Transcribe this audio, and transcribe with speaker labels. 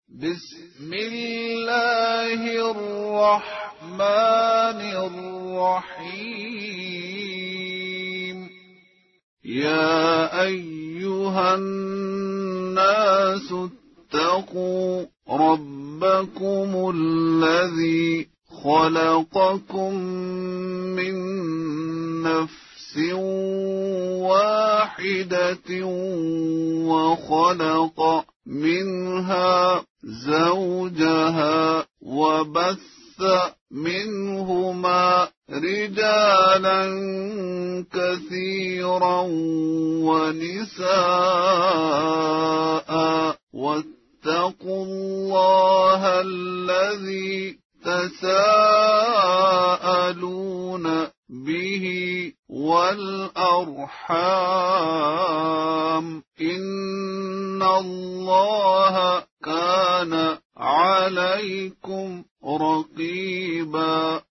Speaker 1: بسم الله الرحمن الرحيم. يا أيها الناس اتقوا ربكم الذي خلقكم من نفس واحدة وخلق منها زوجها وبث منهما رجالا كثيرا ونساء واتقوا الله الذي تساءلون به والأرحام إن الله كان عليكم رقيبا.